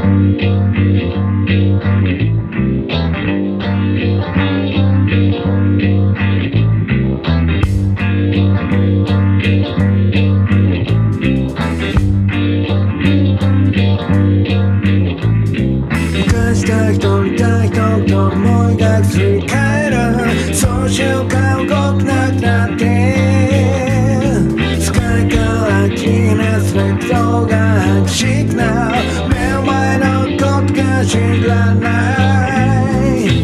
た人見た人と思いがすり替えるそうしようか動くなくなって使いから気になすレクトが激しくなる目の前のことが知らない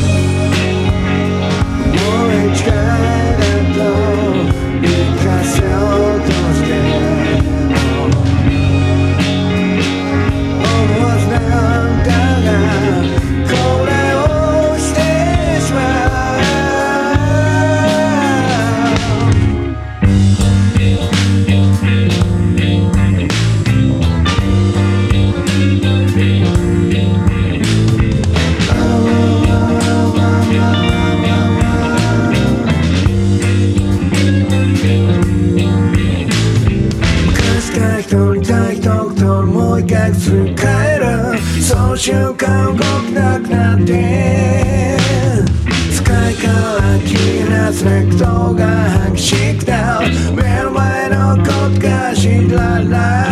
もう一回だと生かせようとしても思わずなんだすり替えるその瞬間動くなくなって使いから気になすレクトが激しくなる目の前のことが知らない